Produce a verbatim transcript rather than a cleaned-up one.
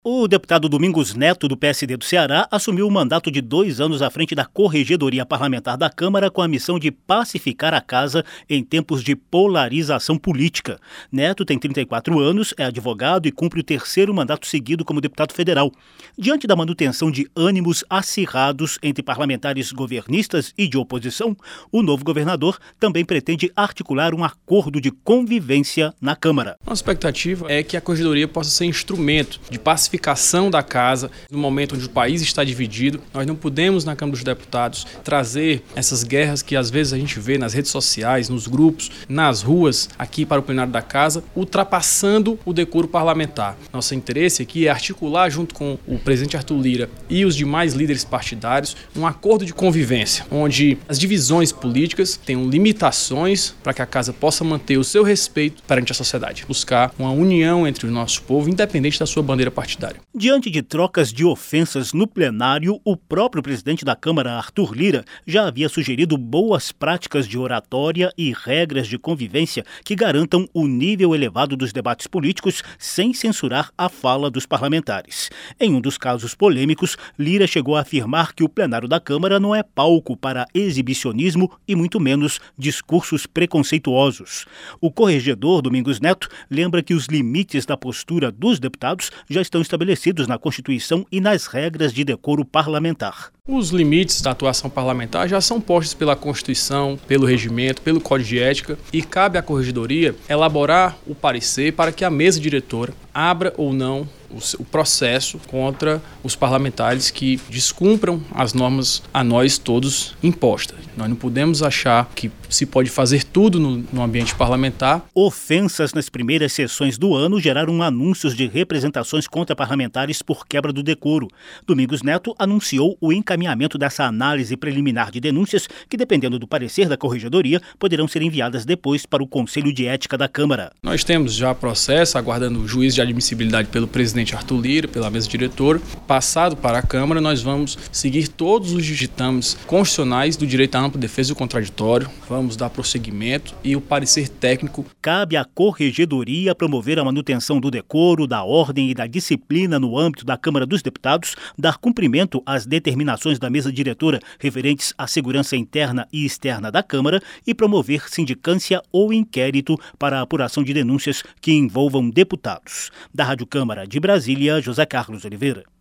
O deputado Domingos Neto, do P S D do Ceará, assumiu o mandato de dois anos à frente da Corregedoria Parlamentar da Câmara com a missão de pacificar a casa em tempos de polarização política. Neto tem trinta e quatro anos, é advogado e cumpre o terceiro mandato seguido como deputado federal. Diante da manutenção de ânimos acirrados entre parlamentares governistas e de oposição, o novo governador também pretende articular um acordo de convivência na Câmara. A expectativa é que a Corregedoria possa ser instrumento de pacificação pacificação da casa, no momento onde o país está dividido. Nós não podemos, na Câmara dos Deputados, trazer essas guerras que às vezes a gente vê nas redes sociais, nos grupos, nas ruas, aqui para o plenário da casa, ultrapassando o decoro parlamentar. Nosso interesse aqui é articular, junto com o presidente Arthur Lira e os demais líderes partidários, um acordo de convivência, onde as divisões políticas tenham limitações para que a casa possa manter o seu respeito perante a sociedade. Buscar uma união entre o nosso povo, independente da sua bandeira partidária. Diante de trocas de ofensas no plenário, o próprio presidente da Câmara, Arthur Lira, já havia sugerido boas práticas de oratória e regras de convivência que garantam o nível elevado dos debates políticos sem censurar a fala dos parlamentares. Em um dos casos polêmicos, Lira chegou a afirmar que o plenário da Câmara não é palco para exibicionismo e muito menos discursos preconceituosos. O corregedor Domingos Neto lembra que os limites da postura dos deputados já estão estabelecidos na Constituição e nas regras de decoro parlamentar. Os limites da atuação parlamentar já são postos pela Constituição, pelo regimento, pelo Código de Ética e cabe à Corregedoria elaborar o parecer para que a mesa diretora abra ou não o processo contra os parlamentares que descumpram as normas a nós todos impostas. Nós não podemos achar que se pode fazer tudo no, no ambiente parlamentar. Ofensas nas primeiras sessões do ano geraram anúncios de representações contra parlamentares por quebra do decoro. Domingos Neto anunciou o encaminhamento dessa análise preliminar de denúncias que, dependendo do parecer da Corregedoria, poderão ser enviadas depois para o Conselho de Ética da Câmara. Nós temos já processo aguardando o juízo de admissibilidade pelo presidente Arthur Lira, pela mesa diretora. Passado para a Câmara, nós vamos seguir todos os ditames constitucionais do direito à ampla defesa e o contraditório. Vamos dar prosseguimento e o parecer técnico. Cabe à Corregedoria promover a manutenção do decoro, da ordem e da disciplina no âmbito da Câmara dos Deputados, dar cumprimento às determinações da mesa diretora referentes à segurança interna e externa da Câmara e promover sindicância ou inquérito para a apuração de denúncias que envolvam deputados. Da Rádio Câmara de Brasília, José Carlos Oliveira.